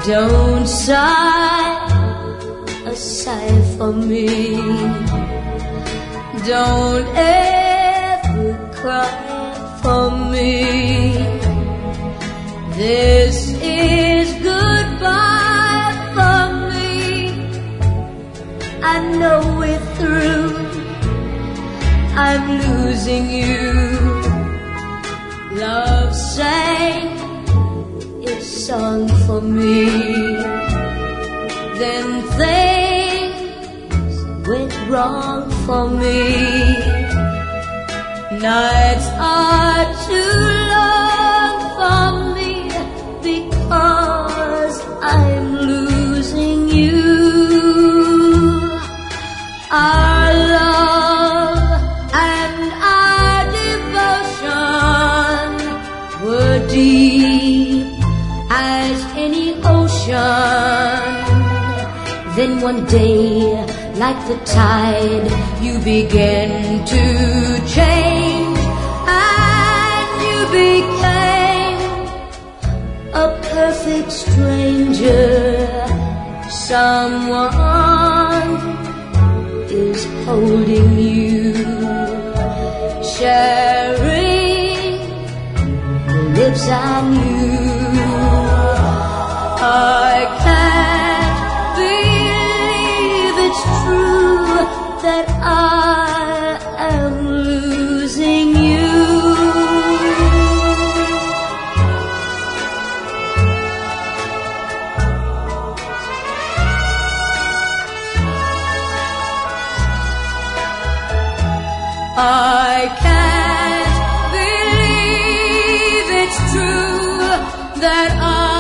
Don't sigh a sigh for me. Don't ever cry for me. This is goodbye for me. I know we're through. I'm losing you. Love sang a song for me. Then things went wrong for me. Nights are too long for me because I'm losing you. Our love and our devotion were deep as any ocean. Then one day, like the tide, you began to change, and you became a perfect stranger. Someone is holding you, sharing the lips I knew. I can't believe it's true that I am losing you. I can't believe it's true that I